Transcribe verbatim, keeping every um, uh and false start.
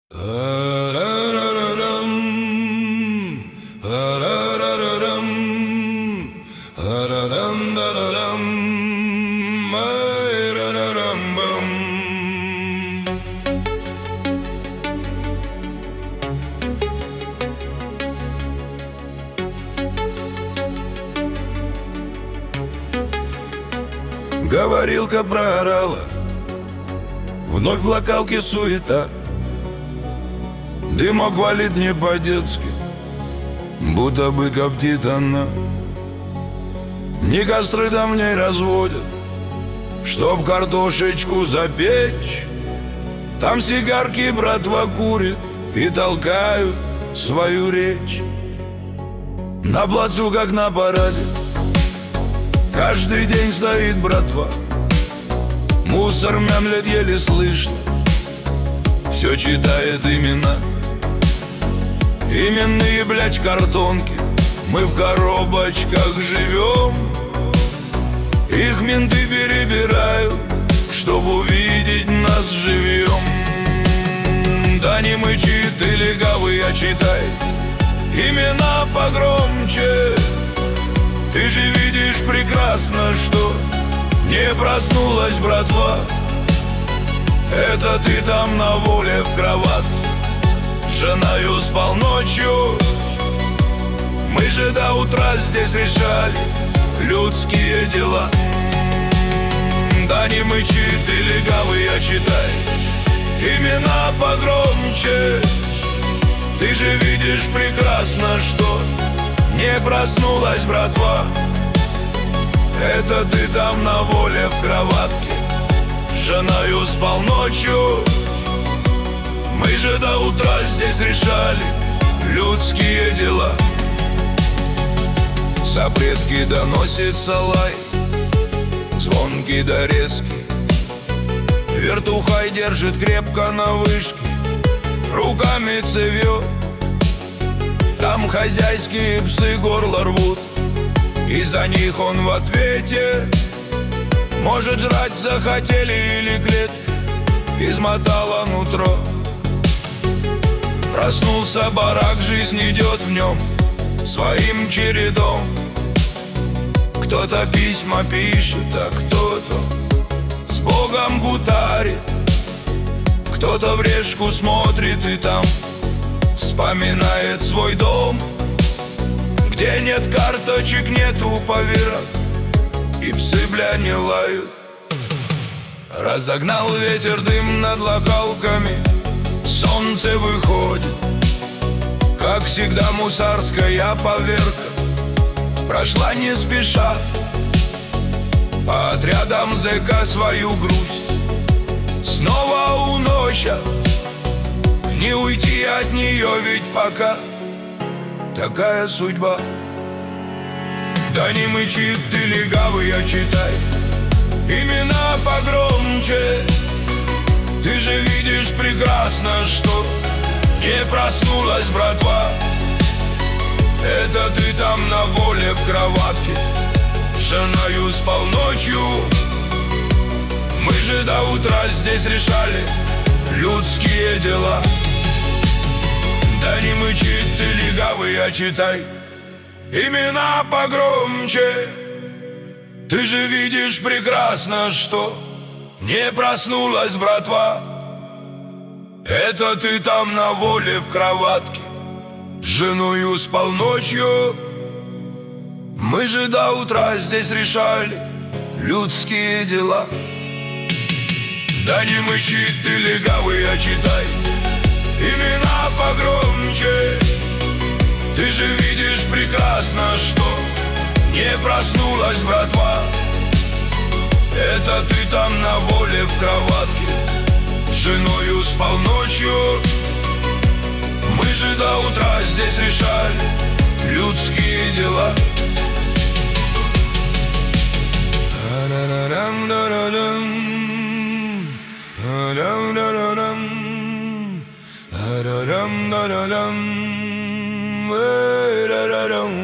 Говорилка проорала, вновь в локалке суета. Дымок валит не по-детски, будто бы коптит она. Ни костры там в ней разводят, чтоб картошечку запечь. Там сигарки братва курит и толкают свою речь. На плацу, как на параде, каждый день стоит братва. Мусор мямлет еле слышно, все читает имена. Именные, блядь, картонки, мы в коробочках живем. Их менты перебирают, чтоб увидеть нас живьем. Да не мычи ты, легавый, а читай имена погромче. Ты же видишь прекрасно, что не проснулась братва. Это ты там на воле в кроватке, с женою спал ночью. Мы же до утра здесь решали людские дела. Да не мычи ты, легавый, а читай имена погромче. Ты же видишь прекрасно, что не проснулась братва. Это ты там на воле в кроватке, с женою спал ночью. Мы же до утра здесь решали людские дела. Со предки доносится лай, звонкий да резкий. Вертухай держит крепко на вышке, руками цевьет. Там хозяйские псы горло рвут, и за них он в ответе. Может, жрать захотели или клетка измотала нутро. Проснулся барак, жизнь идет в нем своим чередом. Кто-то письма пишет, а кто-то с Богом гутарит. Кто-то в решку смотрит и там вспоминает свой дом, где нет карточек, нету поверок, и псы, бля, не лают. Разогнал ветер дым над локалками, солнце выходит. Как всегда мусарская поверка прошла не спеша. По отрядам зэка свою грусть снова уносят. Не уйти от нее, ведь пока такая судьба. Да не мычи ты, легавый, а читай имена погромче. Ты же видишь прекрасно, что не проснулась братва. Это ты там на воле в кроватке, с женою спал ночью. Мы же до утра здесь решали людские дела. Да не мычи ты, легавый, а читай имена погромче. Ты же видишь прекрасно, что не проснулась братва. Это ты там на воле в кроватке, с женою спал ночью. Мы же до утра здесь решали людские дела. Да не мычи ты, легавый, а читай имена погромче. Ты же видишь прекрасно, что не проснулась братва. Это ты там на воле в кроватке, с женою спал ночью. Мы же до утра здесь решали людские дела. Da-da-dum, da-da-dum, da-da-dum, da-da-dum.